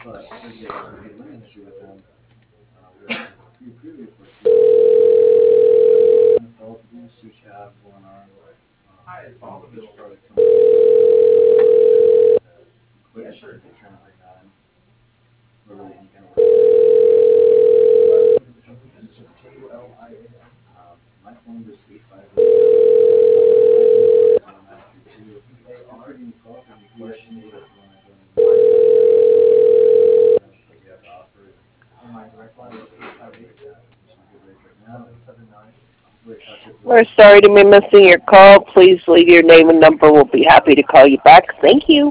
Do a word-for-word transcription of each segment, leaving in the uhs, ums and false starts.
We're sorry to be missing your call. Please leave your name and number. We'll be happy to call you back. Thank you.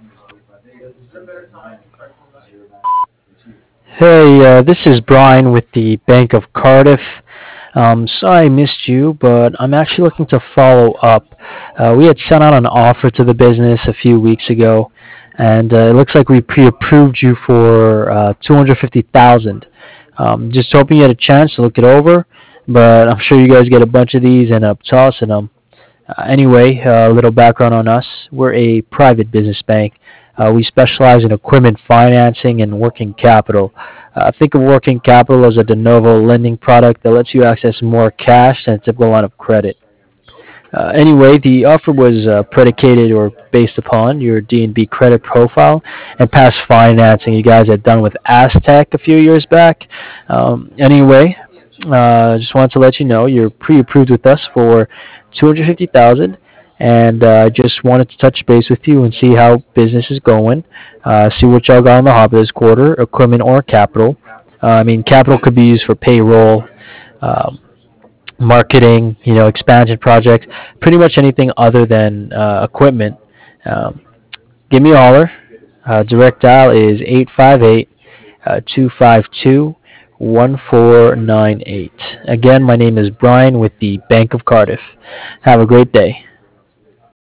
Hey, uh, this is Brian with the Bank of Cardiff. Um, sorry I missed you, but I'm actually looking to follow up. Uh, we had sent out an offer to the business a few weeks ago, and uh, it looks like we pre-approved you for uh, two hundred fifty thousand. Um, just hoping you had a chance to look it over, but I'm sure you guys get a bunch of these and up tossing them. Uh, anyway, uh, a little background on us. We're a private business bank. Uh, we specialize in equipment financing and working capital. Uh, think of working capital as a de novo lending product that lets you access more cash than a typical line of credit. Uh, anyway, the offer was uh, predicated or based upon your D and B credit profile and past financing you guys had done with Aztec a few years back. Um, anyway, uh, just wanted to let you know you're pre-approved with us for two hundred fifty thousand dollars, and uh, just wanted to touch base with you and see how business is going. Uh, see what y'all got on the hopper this quarter, equipment or capital. Uh, I mean, capital could be used for payroll, um, marketing, you know, expansion projects, pretty much anything other than uh, equipment. Um, give me a holler. Uh, direct dial is eight five eight, two five two, one four nine eight. Again, my name is Brian with the Bank of Cardiff. Have a great day.